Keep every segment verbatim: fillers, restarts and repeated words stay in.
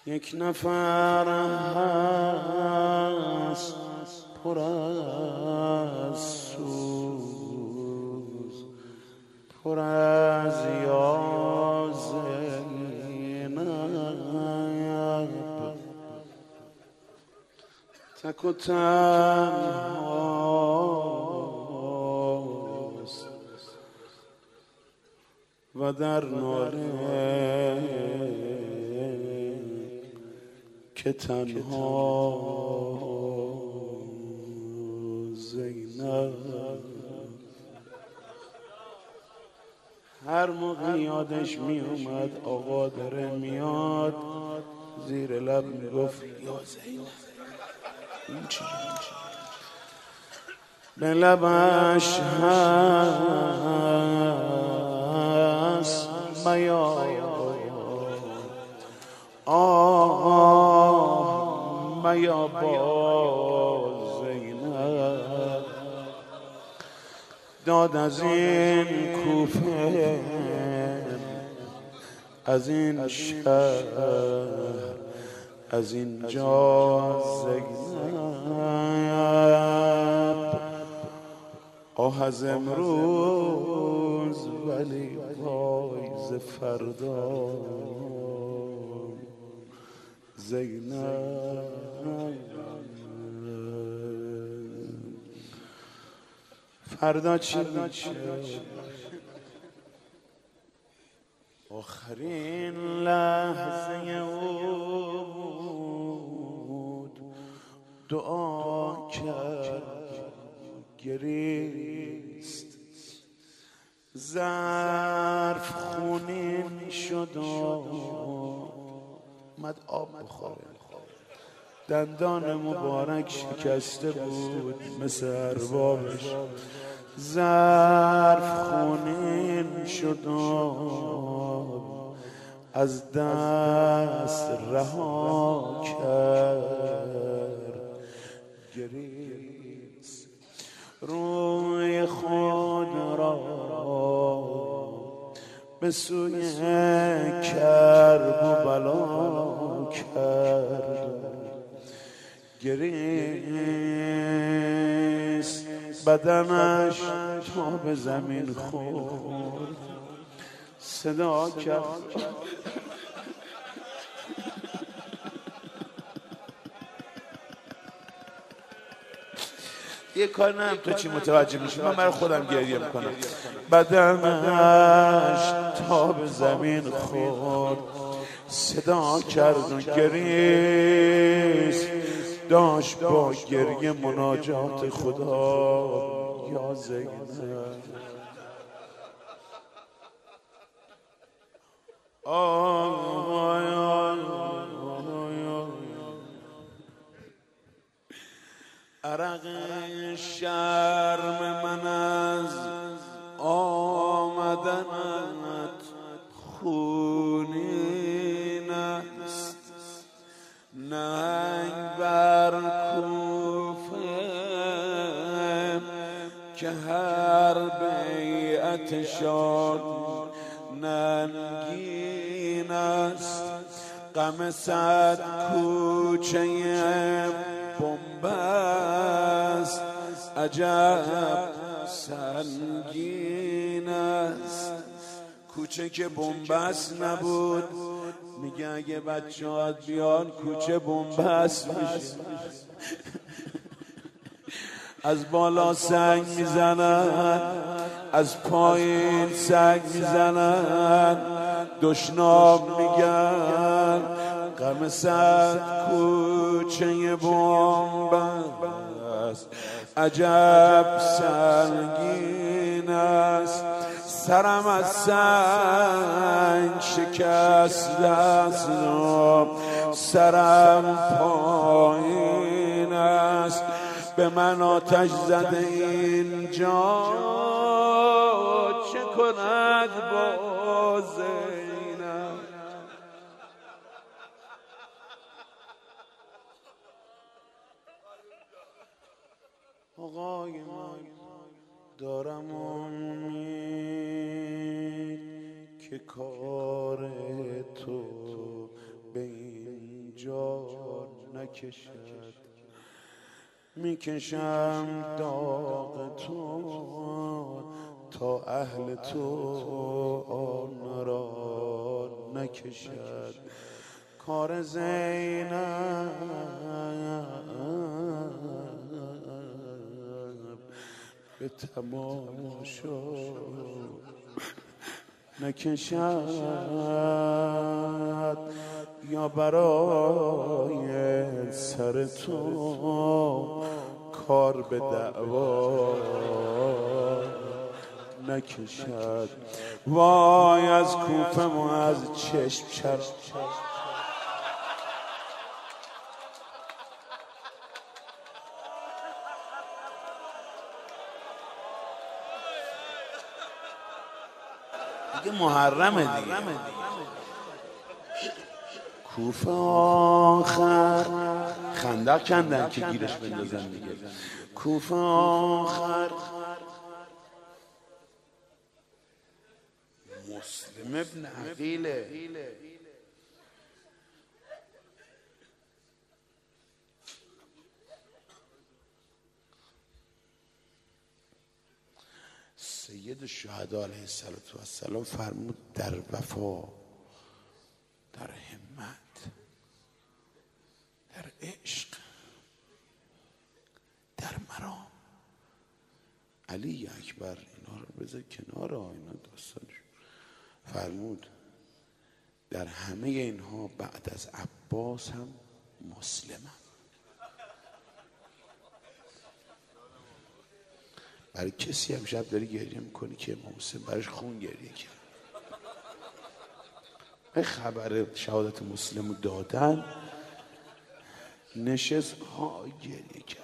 یک نفر هست پر از سوز، پر از یاز زینب، تک و تنهاست و در ناله که تنها زینب. هر موقع یادش می اومد آقا داره میاد، زیر لب میگفت یا زینب. این چی؟ به لبش هست میاد آه میا با زینب، داد از این کوفه از این شهر از این جا زینب. آه از امروز ولی وای ز فردا زینب. فردا چی میشه؟ آخرین لحظه او بود، دعا کرد گریست، ظرف خونین شد اومد آب بخوره، دندان مبارک شکسته بود مثل اربابش، ظرف خونین شد از دست رها کرد گریست، روی خود را به سوی کرب و بلا کرد گریست، بدنش تا به زمین خورد، صدا کرد یه کار نم تو چی متوجه میشی، من برای خودم گریه میکنم. بدنش تا به زمین خورد، صدا کرد و گریست، داشت با گریه مناجات خدا یا زینب. عرق شرم من از آمدنت خونین است، ننگ بر کوفه که هر بیعتشان ننگین است، غم صد کوچه بنبست عجب سنگین است. کوچه که بنبست نبود، میگه اگه بچه ها بیان کوچه بنبست میشه. از بالا سنگ میزنن، از پایین سنگ میزنن، دشنام میگن غم صد کوچه بنبست عجب سنگین است. سرم از سنگ شکست است، سرم پایین است، به من آتش زده اینجا چه کند با زینب. آقای من دارم امید که کار تو به این جان نکشد، میکشم داغ تو تا اهل تو آن را نکشد. کار زینب به تماشا نکشد، یا برای سر تو کار به دعوا نکشد. وای از کوفه و از چشم چرم دیگه محرمه دیگه. کوفه آخر خندق کندن که گیرش بندازن دیگه. کوفه آخر مسلم ابن عقیله، سید الشهدا علیه السلام فرمود در وفا، در همت، در عشق، در مرام. علی اکبر اینا رو بذار کنار، اینا داستانش. فرمود در همه اینها بعد از عباس هم مسلمم. برای کسی هم شب داری گریه میکنی که امام حسین براش خون گریه کرد. به خبر شهادت مسلم رو دادن، نشست ها گریه کرد.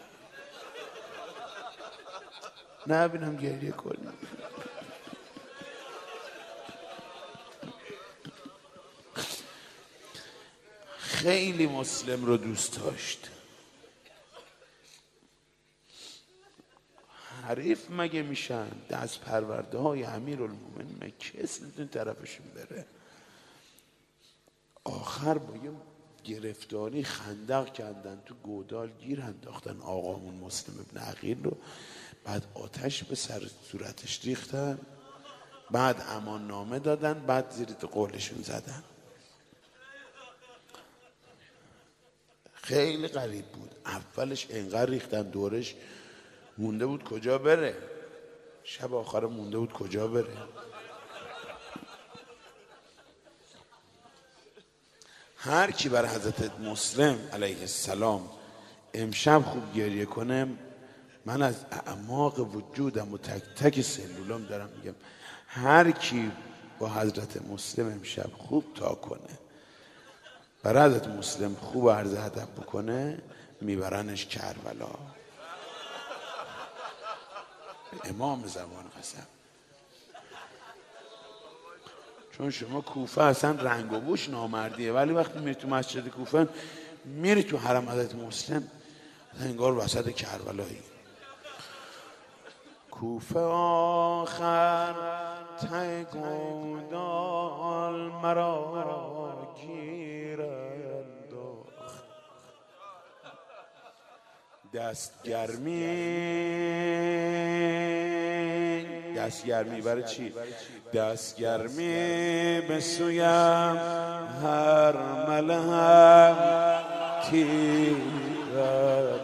نه بینم گریه کنی. خیلی مسلم رو دوست داشت. حریف مگه میشن؟ دست پرورده های امیرالمومنین مگه کسی میتونه طرفشون بره؟ آخر با یه گرفتاری خندق کردن، تو گودال گیر انداختن آقامون مسلم ابن عقیل رو. بعد آتش به سر صورتش ریختن، بعد امان نامه دادن، بعد زیر قولشون زدن. خیلی غریب بود. اولش انقدر ریختن دورش، مونده بود کجا بره. شب آخر مونده بود کجا بره. هر کی بر حضرت مسلم علیه السلام امشب خوب گریه کنه، من از اعماق وجودم و تک تک سلولام دارم میگم، هر کی با حضرت مسلم امشب خوب تا کنه، بر حضرت مسلم خوب عرض ادب بکنه، میبرنش کربلا. امام زمان قسم. چون شما کوفه اصلا رنگ و بوش نامردیه، ولی وقتی میری تو مسجد کوفه، میری تو حرم حضرت مسلم، انگار وسط کربلایی. کوفه آخر ته گودال مرا گیرند، دستگرمی. دستگرمی برای چی؟ دستگرمی به سویم هر ملهم تیرد.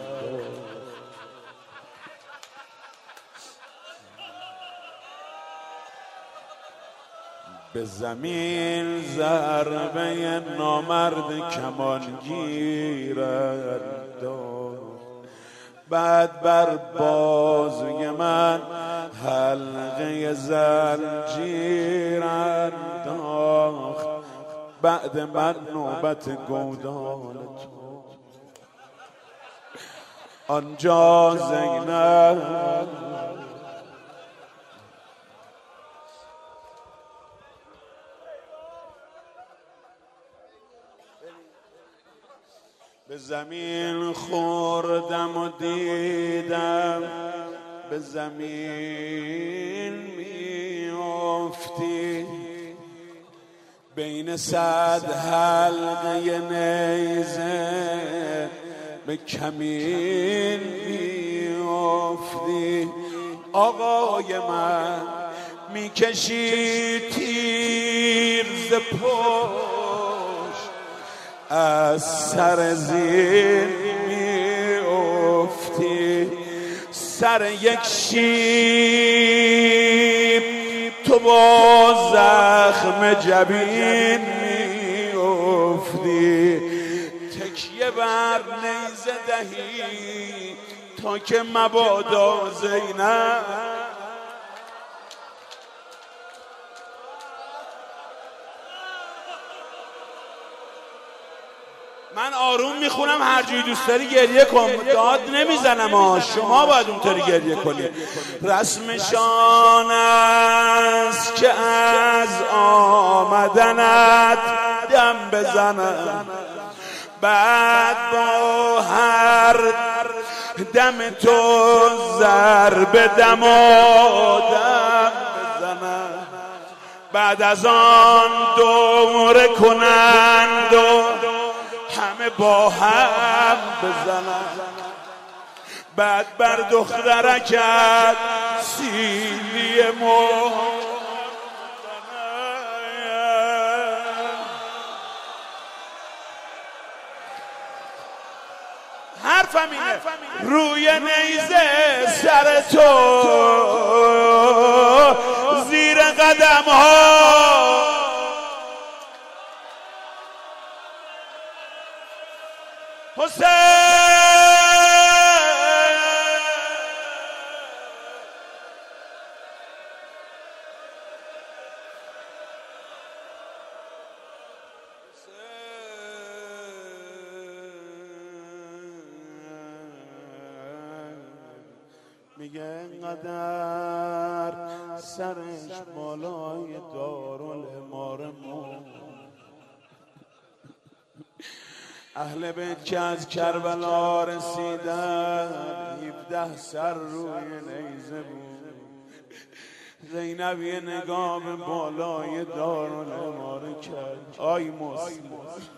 به زمین ضربه نامرد کمان گیرد، بعد بر بازوی من حلقه زنجیر انداخت، بعد من نوبت گودال تو. آنجا زینب به زمین خوردم و دیدم به زمین میافتی، بین صد حلقه نیزه به کمین میافتی. آقای من میکشی تیر ز پشت، از سر زین میافتی. سر یک شیب تو با زخم جبین میافتی. تکیه بر نیزه دهی تا که مبادا زینب. من آروم میخونم، هر جوی دوست داری گریه کن، داد نمیزنم ها، شما باید اونطوری گریه کنی. رسمشان است که از آمدنت دم بزنم، بعد با هر دم تو ضرب دمادم بزنم. بعد از آن دوره کنند و همه با هم بزنن. بعد بر دخترکت سیلی مو حرفم اینه، روی نیزه سر تو زیر قدم ها حسین. میگه اینقدر سرش بالای دارالامارمون، اهل بیت که از کربلا رسیدن هفده سر روی نیزه بود. زینب یه نگاه به بالای دارالاماره کرد. آی مسلم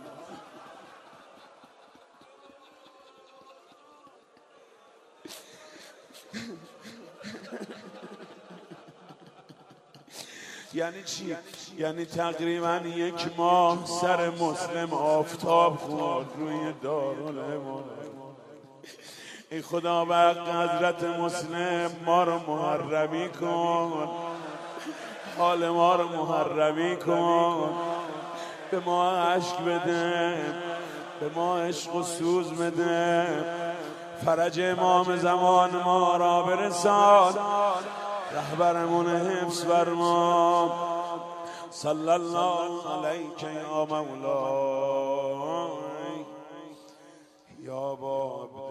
یعنی چی؟ یعنی تقریبا یک ماه سر مسلم آفتاب خورد روی دارالاماره. ای خدا به حضرت مسلم ما رو محرمی کن، حال ما رو محرمی کن، به ما عشق بده، به ما عشق و سوز بده، فرج امام زمان ما را برسان، رهبرمون حفظ فرما. صلی الله علیک یا مولای یا باب